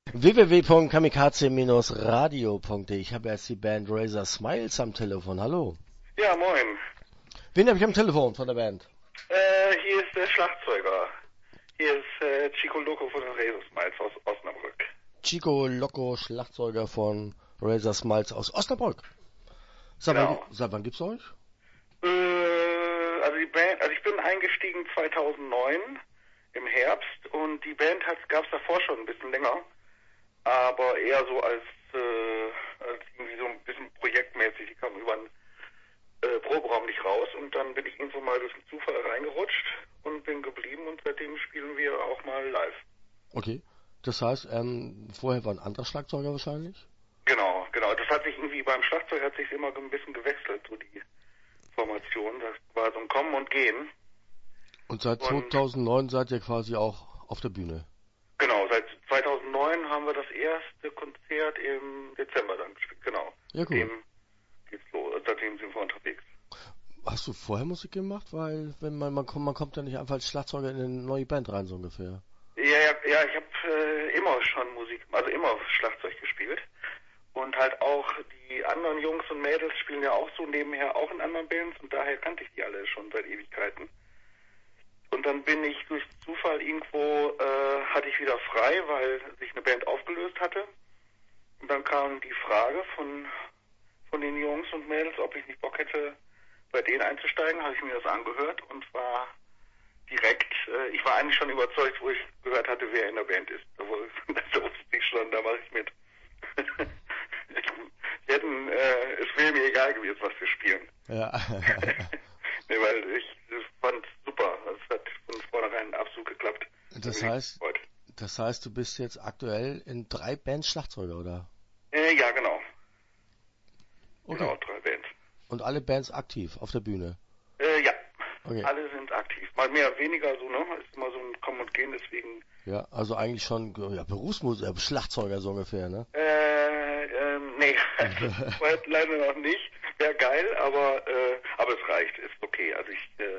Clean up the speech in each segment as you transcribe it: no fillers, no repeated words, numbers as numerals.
www.kamikaze-radio.de. Ich habe jetzt die Band Razor Smiles am Telefon. Hallo. Ja, moin. Wen habe ich am Telefon von der Band? Hier ist der Schlagzeuger. Hier ist Chico Loco von den Razor Smiles aus Osnabrück. Chico Loco, Schlagzeuger von Razor Smiles aus Osnabrück. Genau. Seit wann gibt's euch? Also die Band, ich bin eingestiegen 2009 im Herbst und die Band gab's davor schon ein bisschen länger, aber eher so als irgendwie so ein bisschen projektmäßig. Die kam über einen Proberaum nicht raus und dann bin ich irgendwo mal durch den Zufall reingerutscht und bin geblieben und seitdem spielen wir auch mal live. Okay. Das heißt, vorher war ein anderer Schlagzeuger wahrscheinlich? Genau. Das hat sich irgendwie beim Schlagzeug hat sich immer ein bisschen gewechselt, so die Formation. Das war so ein Kommen und Gehen. Und seit 2009 seid ihr quasi auch auf der Bühne? Genau, seit 2009 haben wir das erste Konzert im Dezember dann gespielt, genau. Ja, cool. Seitdem geht's los, seitdem sind wir unterwegs. Hast du vorher Musik gemacht? Weil wenn man kommt ja nicht einfach als Schlagzeuger in eine neue Band rein, so ungefähr. Ja, ich habe immer schon Musik, also immer Schlagzeug gespielt. Und halt auch die anderen Jungs und Mädels spielen ja auch so nebenher auch in anderen Bands und daher kannte ich die alle schon seit Ewigkeiten. Und dann bin ich durch Zufall irgendwo, hatte ich wieder frei, weil sich eine Band aufgelöst hatte. Und dann kam die Frage von den Jungs und Mädels, ob ich nicht Bock hätte, bei denen einzusteigen. Habe ich mir das angehört und war direkt, ich war eigentlich schon überzeugt, wo ich gehört hatte, wer in der Band ist. Da wusste ich schon, da mache ich mit. Es wäre mir egal gewesen, was wir spielen. Ja. Nee, weil ich fand super. Es hat von vornherein absolut geklappt. Das heißt, du bist jetzt aktuell in 3 Bands Schlagzeuger, oder? Ja, genau. Okay. Genau, 3 Bands. Und alle Bands aktiv auf der Bühne? Ja. Okay. Alle sind aktiv. Mal mehr, weniger so, ne? Ist immer so ein Kommen und Gehen, deswegen. Ja, also eigentlich schon Berufsmusiker, Schlagzeuger so ungefähr, ne? Nee. Leider noch nicht. Wäre geil, aber es reicht, ist okay. Also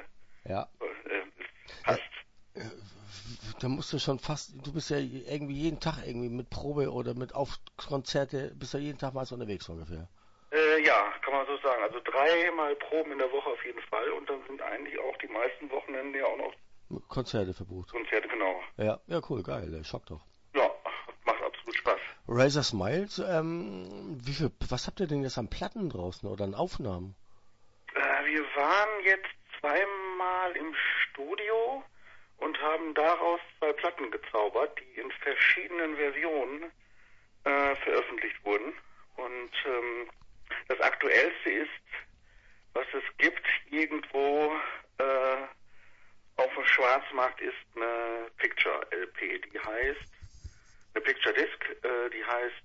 es passt. Da musst du schon du bist ja irgendwie jeden Tag irgendwie mit Probe oder mit Konzerte, bist ja jeden Tag mal so unterwegs so ungefähr. Ja, kann man so sagen. Also 3-mal Proben in der Woche auf jeden Fall und dann sind eigentlich auch die meisten Wochenende ja auch noch Konzerte verbucht. Konzerte, genau. Ja, cool, geil, Schock doch. Ja, macht absolut Spaß. Razor Smiles, was habt ihr denn jetzt an Platten draußen oder an Aufnahmen? Wir waren jetzt 2-mal im Studio und haben daraus 2 Platten gezaubert, die in verschiedenen Versionen veröffentlicht wurden. Und das aktuellste ist, was es gibt, irgendwo auf dem Schwarzmarkt ist eine Picture LP, die heißt, eine Picture Disc, die heißt,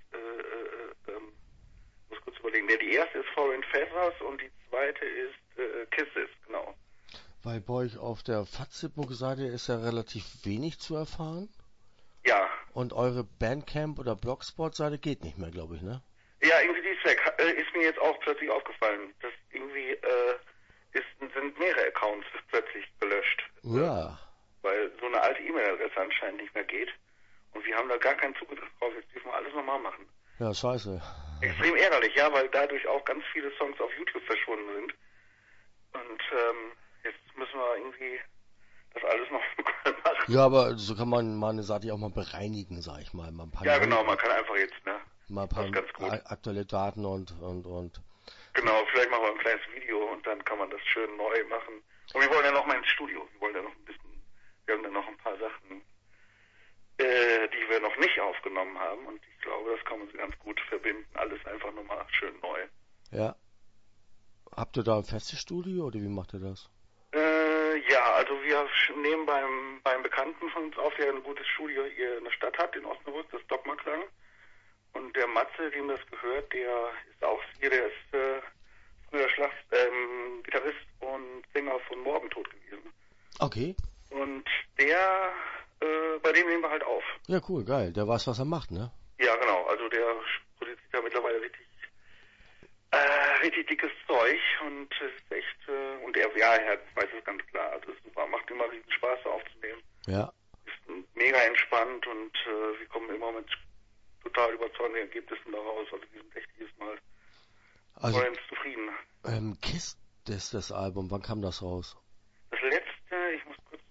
muss kurz überlegen, die erste ist Foreign Feathers und die zweite ist Kisses, genau. Weil bei euch auf der Facebook-Seite ist ja relativ wenig zu erfahren. Ja. Und eure Bandcamp- oder Blogspot-Seite geht nicht mehr, glaube ich, ne? Ja, irgendwie die ist weg. Ist mir jetzt auch plötzlich aufgefallen, dass irgendwie sind mehrere Accounts plötzlich gelöscht. Ja. Weil so eine alte E-Mail-Adresse anscheinend nicht mehr geht. Und wir haben da gar keinen Zugriff drauf. Jetzt dürfen wir alles nochmal machen. Ja, scheiße. Extrem ärgerlich, ja, weil dadurch auch ganz viele Songs auf YouTube verschwunden sind. Und jetzt müssen wir irgendwie das alles noch machen. Ja, aber so kann man mal eine Seite auch mal bereinigen, sag ich mal. Ein paar genau, man kann einfach jetzt, ne? Mal ein paar aktuelle Daten und. Genau, vielleicht machen wir ein kleines Video und dann kann man das schön neu machen. Und wir wollen ja noch mal ins Studio. Wir wollen ja noch ein bisschen, wir haben ja noch ein paar Sachen, die wir noch nicht aufgenommen haben und ich glaube, das kann man so ganz gut verbinden. Alles einfach nochmal schön neu. Ja. Habt ihr da ein festes Studio oder wie macht ihr das? Ja, also wir nehmen beim Bekannten von uns auf, der ein gutes Studio hier in der Stadt hat, in Osnabrück, das Dogma-Klang. Und der Matze, dem das gehört, der ist auch hier, der ist früher Gitarrist und Sänger von Morgentot gewesen. Okay. Und bei dem nehmen wir halt auf. Ja, cool, geil. Der weiß, was er macht, ne? Ja, genau. Also der produziert ja mittlerweile richtig dickes Zeug und ist echt, und er weiß es ganz klar. Also ist super. Macht immer riesen Spaß aufzunehmen. Ja. Ist mega entspannt und wir kommen immer mit total überzeugenden Ergebnissen daraus. Also die sind echt jedes Mal vollends zufrieden. KISS ist das Album, wann kam das raus? Das letzte, ich muss kurz,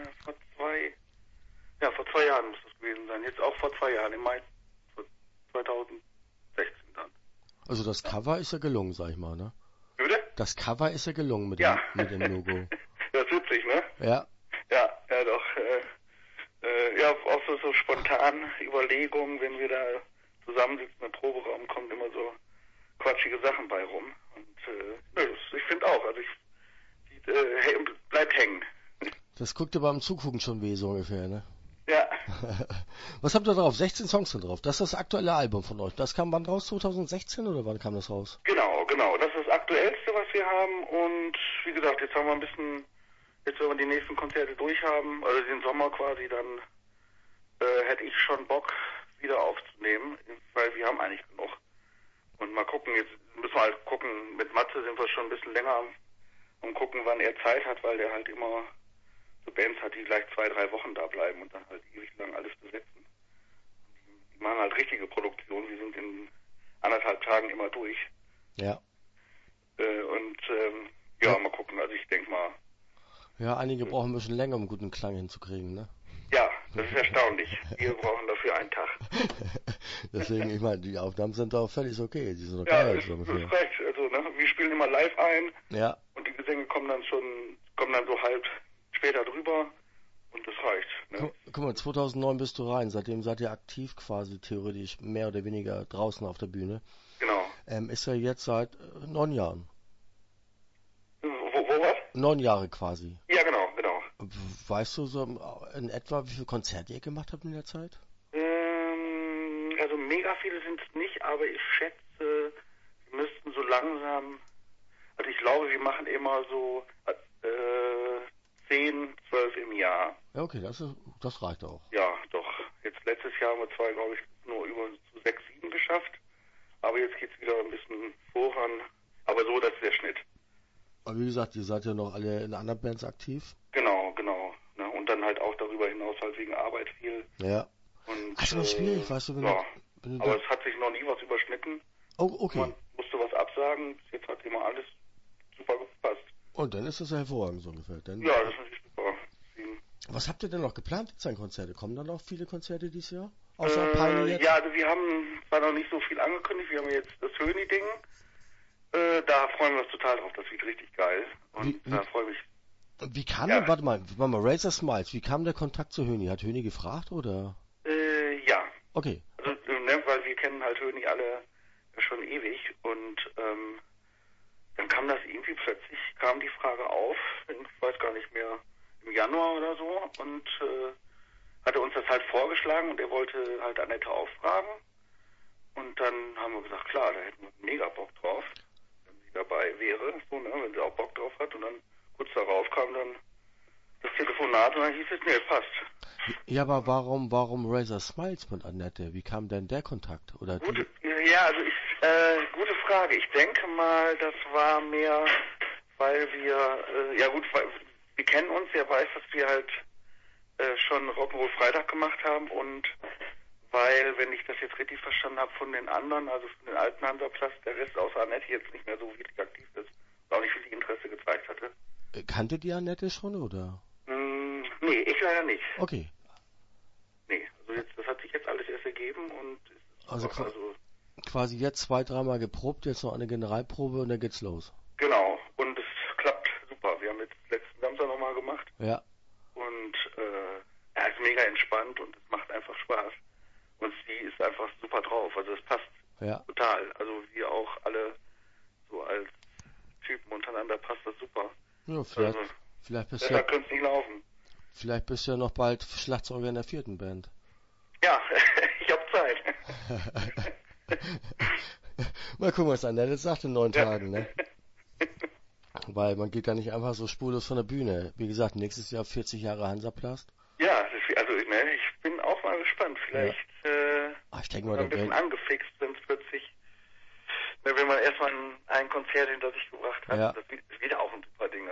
vor 2 Jahren muss das gewesen sein. Jetzt auch vor 2 Jahren, im Mai 2016 dann. Also das Cover ist ja gelungen, sag ich mal, ne? Bitte? Das Cover ist ja gelungen mit dem Logo. Das ist witzig, ne? Ja. Ja, doch. Auch so spontan Überlegungen, wenn wir da zusammensitzen im Proberaum, kommen immer so quatschige Sachen bei rum. Und ich finde auch, also bleibt hängen. Das guckt dir beim Zugucken schon weh, so ungefähr, ne? Ja. Was habt ihr drauf? 16 Songs sind drauf. Das ist das aktuelle Album von euch. Das kam wann raus? 2016 oder wann kam das raus? Genau. Das ist das Aktuellste, was wir haben. Und wie gesagt, jetzt haben wir jetzt wenn wir die nächsten Konzerte durch haben, also den Sommer quasi, dann hätte ich schon Bock, wieder aufzunehmen, weil wir haben eigentlich genug. Und mal gucken, jetzt müssen wir halt gucken, mit Matze sind wir schon ein bisschen länger am gucken, wann er Zeit hat, weil der halt immer so Bands hat, die gleich 2-3 Wochen da bleiben und dann halt ewig lang alles besetzen. Die machen halt richtige Produktion, wir sind in 1,5 Tagen immer durch. Ja. Mal gucken, also ich denke mal. Ja, einige brauchen ein bisschen länger, um guten Klang hinzukriegen, ne? Ja, das ist erstaunlich. Wir brauchen dafür einen Tag. Deswegen, ich meine, die Aufnahmen sind doch völlig okay. Die sind doch ja, geil. Das ist recht. Also, ne, wir spielen immer live ein. Ja. Und die Gesänge kommen dann so halb später drüber. Und das reicht. Ne? Guck mal, 2009 bist du rein. Seitdem seid ihr aktiv quasi, theoretisch mehr oder weniger draußen auf der Bühne. Genau. Ist ja jetzt seit 9 Jahren. Wo was? 9 Jahre quasi. Ja, genau. Weißt du so in etwa, wie viele Konzerte ihr gemacht habt in der Zeit? Also mega viele sind es nicht, aber ich schätze, wir müssten so langsam, also ich glaube, wir machen immer so 10, 12 im Jahr. Ja, okay, das reicht auch. Ja, doch. Jetzt letztes Jahr haben wir zwar, glaube ich, nur über zu 6, 7 geschafft, aber jetzt geht's wieder ein bisschen voran. Aber so, das ist der Schnitt. Aber wie gesagt, ihr seid ja noch alle in anderen Bands aktiv. Genau. Ne? Und dann halt auch darüber hinaus halt wegen Arbeit viel. Ja. Und, das ist schwierig, weißt du, aber es hat sich noch nie was überschnitten. Oh, okay. Man musste was absagen, bis jetzt hat immer alles super gepasst. Und dann ist das ja hervorragend so ungefähr. Ja, das ist natürlich super. Was habt ihr denn noch geplant jetzt an Konzerte? Kommen dann noch viele Konzerte dieses Jahr? Außer Peine jetzt? Ja, also wir haben zwar noch nicht so viel angekündigt, wir haben jetzt das Höni-Ding. Da freuen wir uns total drauf, das wird richtig geil. Und da freue ich mich. Wie kam denn, warte mal, Razor Smiles, wie kam der Kontakt zu Höni? Hat Höni gefragt, oder? Ja. Okay. Also, weil wir kennen halt Höni alle schon ewig und dann kam das irgendwie plötzlich, kam die Frage auf, ich weiß gar nicht mehr, im Januar oder so und hatte uns das halt vorgeschlagen und er wollte halt Annette auffragen und dann haben wir gesagt, klar, da hätten wir mega Bock drauf, wenn sie dabei wäre, so, ne, wenn sie auch Bock drauf hat und dann kurz darauf kam dann das Telefonat und dann hieß es, nee, passt. Ja, aber warum Razor Smiles mit Annette? Wie kam denn der Kontakt? Oder gute Frage. Ich denke mal, das war mehr, weil wir, weil wir kennen uns, er weiß, dass wir halt schon Rock'n'Roll Freitag gemacht haben und weil, wenn ich das jetzt richtig verstanden habe, von den anderen, also von den alten Hansaplatz, der Rest außer Annette jetzt nicht mehr so wirklich aktiv ist, auch nicht viel Interesse gezeigt hatte. Kanntet ihr Annette schon, oder? Nee, ich leider nicht. Okay. Nee, also das hat sich jetzt alles erst ergeben und also quasi jetzt 2-3 Mal geprobt, jetzt noch eine Generalprobe und dann geht's los. Genau, und es klappt super. Wir haben jetzt letzten Samstag nochmal gemacht. Ja. Und es ist mega entspannt und es macht einfach Spaß. Und sie ist einfach super drauf, also es passt total. Also wir auch alle so als Typen untereinander passt das super. Ja, vielleicht bist besser könnte es nicht laufen. Vielleicht bist du ja noch bald Schlagzeuger in der 4. Band. Ja, ich hab Zeit. Mal gucken, was Annette sagt in 9 Tagen, ne? Weil man geht da nicht einfach so spurlos von der Bühne. Wie gesagt, nächstes Jahr 40 Jahre Hansaplast. Ja, also ich bin auch mal gespannt. Vielleicht ich denke mal, ein bisschen angefixt, wenn es plötzlich, wenn man erstmal ein Konzert hinter sich gebracht hat. Ja. Das wird auch ein super Ding. Also es wird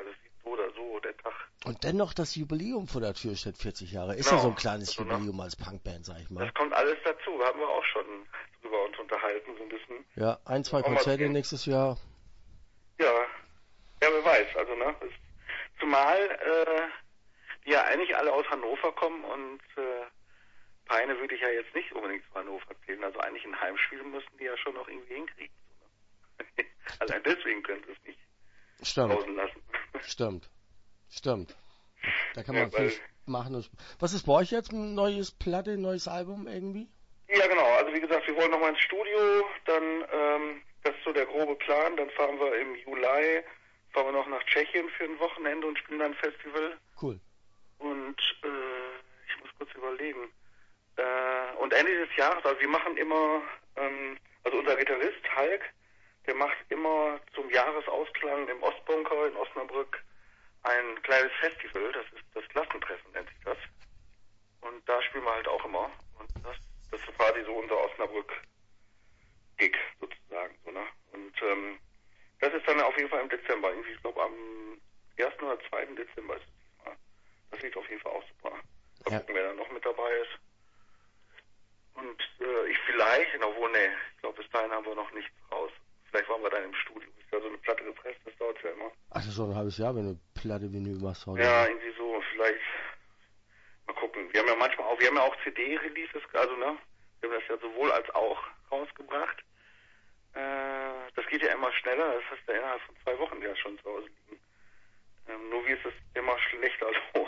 so oder so, der Tag. Und dennoch das Jubiläum vor der Tür steht, 40 Jahre. Ist Genau. ja so ein kleines Also, Jubiläum als Punkband, sag ich mal. Das kommt alles dazu, haben wir auch schon drüber uns unterhalten, so ein bisschen. Ja, 1, 2 Konzerte nächstes Jahr. Ja, wer weiß, also ne, zumal die ja eigentlich alle aus Hannover kommen und Peine würde ich ja jetzt nicht unbedingt zu Hannover zählen, also eigentlich ein Heimspiel müssen die ja schon noch irgendwie hinkriegen. So, ne? Allein deswegen können sie es nicht pausen lassen. Stimmt. Da kann man viel machen. Was ist bei euch jetzt? Ein neues Platte, ein neues Album irgendwie? Ja, genau. Also wie gesagt, wir wollen nochmal ins Studio, dann, das ist so der grobe Plan, dann fahren wir im Juli, fahren wir noch nach Tschechien für ein Wochenende und spielen dann ein Festival. Cool. Und ich muss kurz überlegen. Und Ende des Jahres, also wir machen immer, also unser Gitarrist Hulk, der macht immer zum Jahresausklang im Ostbunker in Osnabrück ein kleines Festival, das ist das Klassentreffen, nennt sich das. Und da spielen wir halt auch immer. Und das ist quasi so unser Osnabrück-Gig sozusagen. So, ne? Und das ist dann auf jeden Fall im Dezember. Irgendwie, ich glaube am 1. oder 2. Dezember ist es diesmal. Das wird auf jeden Fall auch super. Mal gucken, wer da noch mit dabei ist. Und ich vielleicht, obwohl, ich glaube bis dahin haben wir noch nichts raus. Vielleicht waren wir dann im Studio. Ist ja so eine Platte gepresst, das dauert ja immer. Ach, das ist so ein halbes Jahr, wenn du Platte Vinyl machst, oder? Ja, irgendwie so, vielleicht. Mal gucken. Wir haben ja manchmal auch, CD-Releases, also ne, wir haben das ja sowohl als auch rausgebracht. Das geht ja immer schneller, das heißt ja innerhalb von 2 Wochen ja schon zu Hause liegen. Nur wie ist es immer schlechter los.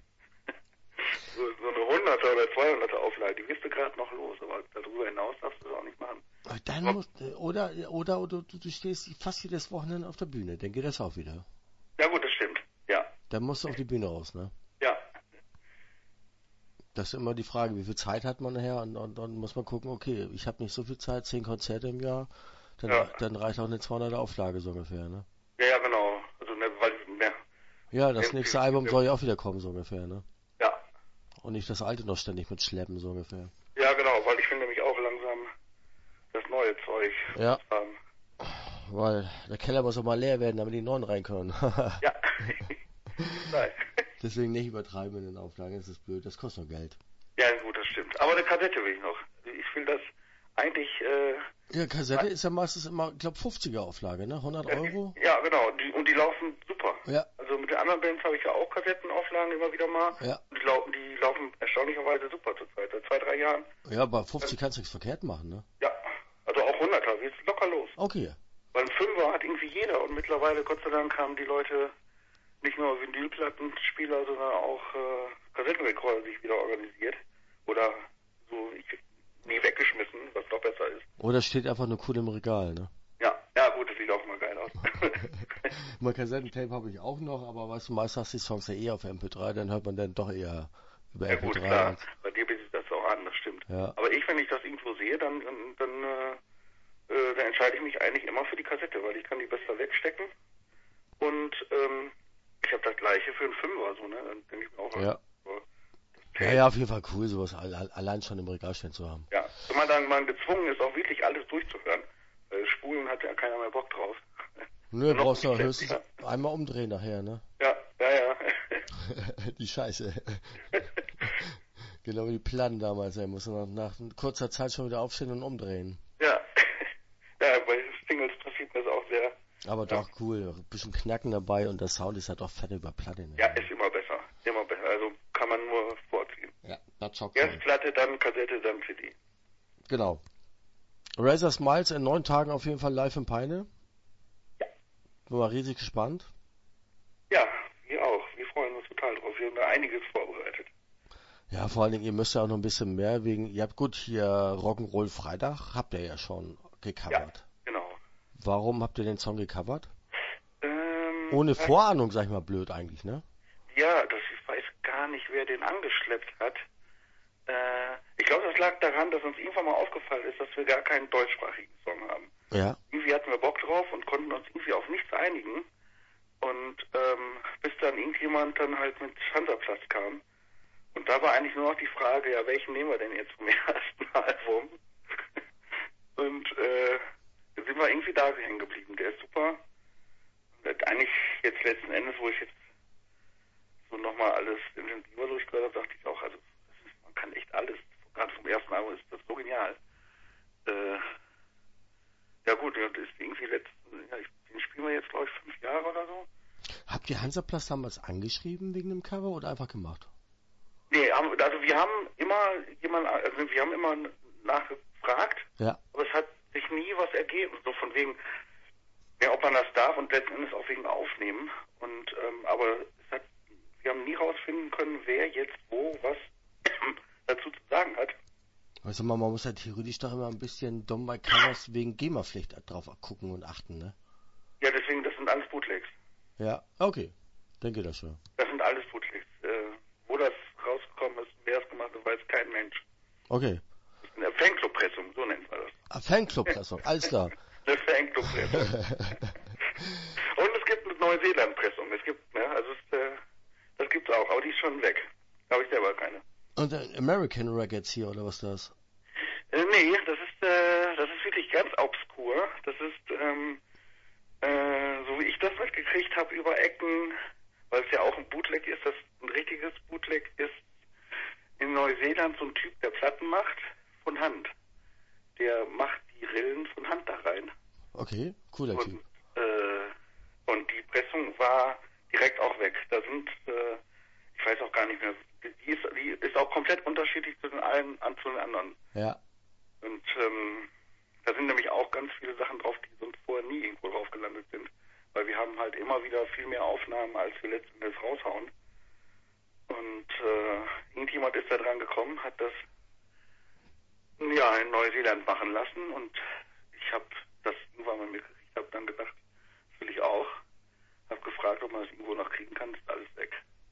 so eine 100er oder 200er Auflage, die wirst du gerade noch los, aber darüber hinaus darfst du das auch nicht machen. Dann oder du stehst fast jedes Wochenende auf der Bühne, dann geht das auch wieder. Ja gut, das stimmt, ja. Dann musst du auf die Bühne raus, ne? Ja. Das ist immer die Frage, wie viel Zeit hat man nachher und dann muss man gucken, okay, ich habe nicht so viel Zeit, 10 Konzerte im Jahr, dann reicht auch eine 200er Auflage so ungefähr, ne? Ja, genau. Also, ne, weil, ne. Ja, das nächste Album soll ja auch wieder kommen, so ungefähr, ne? Ja. Und nicht das alte noch ständig mitschleppen, so ungefähr. Ja, genau, weil ich will nämlich auch langsam das neue Zeug haben. Weil der Keller muss auch mal leer werden, damit die neuen rein können. Ja. Nein. Deswegen nicht übertreiben in den Auflagen, das ist blöd, das kostet noch Geld. Ja, gut, das stimmt. Aber eine Kassette will ich noch. Ich will das eigentlich... ja, Kassette ist ja meistens immer, ich glaube, 50er Auflage, ne? 100 Euro? Ja, genau. Und die laufen super. Ja. Also mit den anderen Bands habe ich ja auch Kassettenauflagen immer wieder mal. Ja. Und die laufen erstaunlicherweise super zurzeit, seit 2, 3 Jahren. Ja, bei 50 kannst du nichts verkehrt machen, ne? Ja, also auch 100er, wird locker los. Okay. Weil ein 5er hat irgendwie jeder und mittlerweile, Gott sei Dank, haben die Leute nicht nur Vinylplattenspieler, sondern auch Kassettenrekorder sich wieder organisiert. Oder so nie weggeschmissen, was noch besser ist. Oder steht einfach nur cool im Regal, ne? Ja, gut, das sieht auch mal geil aus. Mal Kassettentape habe ich auch noch, aber weißt du, meist hast du die Songs ja eh auf MP3, dann hört man dann doch eher über MP3. Ja gut, klar, bei dir bietet das auch an, das stimmt. Ja. Aber wenn ich das irgendwo sehe, dann entscheide ich mich eigentlich immer für die Kassette, weil ich kann die besser wegstecken. Und ich habe das gleiche für einen 5er, so, ne? Dann denke ich mir auch, ja. Ja, auf jeden Fall cool, sowas allein schon im Regal stehen zu haben. Ja, wenn man dann mal gezwungen ist, auch wirklich alles durchzuhören. Spulen hat ja keiner mehr Bock drauf. Nö, brauchst du höchstens einmal umdrehen nachher, ne? Ja. Die Scheiße. Genau wie die Platten damals, muss man nach kurzer Zeit schon wieder aufstehen und umdrehen. Ja, bei Singles passiert das auch sehr. Aber doch cool, ein bisschen Knacken dabei und der Sound ist halt doch fett über Platte. Ne? Ja, ist immer besser, also kann man nur vorziehen. Ja, das schockt. Erst Platte, dann Kassette, dann CD. Genau. Razor Smiles in 9 Tagen auf jeden Fall live in Peine. Ja. Bin mal riesig gespannt. Ja, wir auch. Wir freuen uns total drauf. Wir haben da einiges vorbereitet. Ja, vor allen Dingen, ihr müsst ja auch noch ein bisschen mehr ihr habt gut hier Rock'n'Roll Freitag, habt ihr ja schon gecovert. Ja, genau. Warum habt ihr den Song gecovert? Ohne Vorahnung, sag ich mal, blöd eigentlich, ne? Ja, ich weiß gar nicht, wer den angeschleppt hat. Ich glaube, das lag daran, dass uns irgendwann mal aufgefallen ist, dass wir gar keinen deutschsprachigen Song haben. Ja. Irgendwie hatten wir Bock drauf und konnten uns irgendwie auf nichts einigen. Und bis dann irgendjemand dann halt mit Hansa-Platz kam. Und da war eigentlich nur noch die Frage, ja, welchen nehmen wir denn jetzt vom ersten Album? Und sind wir irgendwie da hängen geblieben. Der ist super. Und eigentlich jetzt letzten Endes, wo ich jetzt so genial. Ja gut, das ist irgendwie den spielen wir jetzt, glaube ich, 5 Jahre oder so. Habt ihr Hansaplast damals angeschrieben wegen dem Cover oder einfach gemacht? Nee, also wir haben immer nachgefragt, Ja. aber es hat sich nie was ergeben, so von wegen, ja, ob man das darf und letzten Endes auch wegen Aufnehmen. Und aber wir haben nie rausfinden können, wer jetzt wo was dazu zu sagen hat. Also man muss ja theoretisch doch immer ein bisschen dumm bei Covers wegen GEMA-Pflicht drauf gucken und achten, ne? Ja, deswegen, das sind alles Bootlegs. Ja, okay. Denke das schon. Das sind alles Bootlegs. Wo das rausgekommen ist, wer es gemacht hat, weiß kein Mensch. Okay. Das ist eine Fanclub-Pressung, so nennt man das. Ah, Fanclub-Pressung, alles klar. Eine Fanclub-Pressung. Und es gibt eine Neuseeland-Pressung. Es gibt, ne, also das gibt's auch, aber die ist schon weg. Da habe ich selber keine. Und American Records hier, oder was ist das? Nee, das ist wirklich ganz obskur. Das ist, so wie ich das mitgekriegt habe über Ecken, weil es ja auch ein Bootleg ist, das ein richtiges Bootleg ist, in Neuseeland so ein Typ, der Platten macht, von Hand. Der macht die Rillen von Hand da rein. Okay, cooler Typ. Und die Pressung war direkt auch weg. Da sind, ich weiß auch gar nicht mehr, die ist auch komplett unterschiedlich zu den anderen. Ja. Und da sind nämlich auch ganz viele Sachen drauf, die sonst vorher nie irgendwo drauf gelandet sind. Weil wir haben halt immer wieder viel mehr Aufnahmen, als wir letzten Endes raushauen. Und irgendjemand ist da dran gekommen, hat das ja in Neuseeland machen lassen und ich habe das irgendwann mal mitgekriegt, habe dann gedacht, das will ich auch. Habe gefragt, ob man das irgendwo noch kriegen kann, ist alles weg.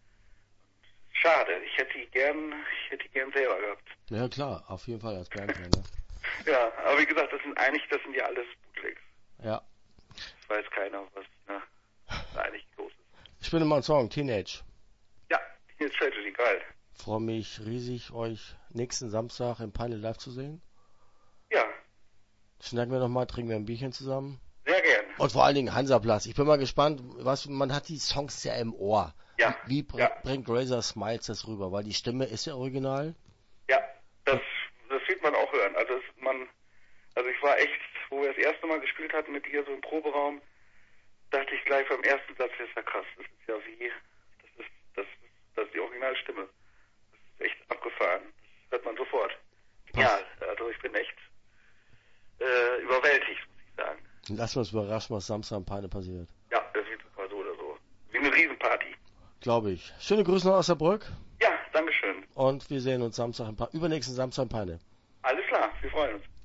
Schade, ich hätte die gern selber gehabt. Ja klar, auf jeden Fall als Band, ne? Ja, aber wie gesagt, das sind ja alles Bootlegs. Ja. Das weiß keiner, was da eigentlich los ist. Ich spiele mal einen Song, Teenage. Ja, Teenage Tragedy, geil. Freue mich riesig, euch nächsten Samstag in Peine live zu sehen. Ja. Schnacken wir nochmal, trinken wir ein Bierchen zusammen. Sehr gern. Und vor allen Dingen Hansaplatz. Ich bin mal gespannt, man hat die Songs ja im Ohr. Ja. Wie bringt Razor Smiles das rüber? Weil die Stimme ist ja original. Ja, das wird man auch hören. Also ich war echt, wo wir das erste Mal gespielt hatten mit dir so im Proberaum, dachte ich gleich beim ersten Satz, das ist ja krass. Das ist ja das ist die Originalstimme. Das ist echt abgefahren. Das hört man sofort. Ja, also ich bin echt überwältigt, muss ich sagen. Lassen wir uns überraschen, was Samstag in Peine passiert. Ja, das wird super so oder so. Wie eine Riesenparty. Glaube ich. Schöne Grüße nach Osnabrück. Ja, dankeschön. Und wir sehen uns übernächsten Samstag in Peine. Alles klar, wir freuen uns.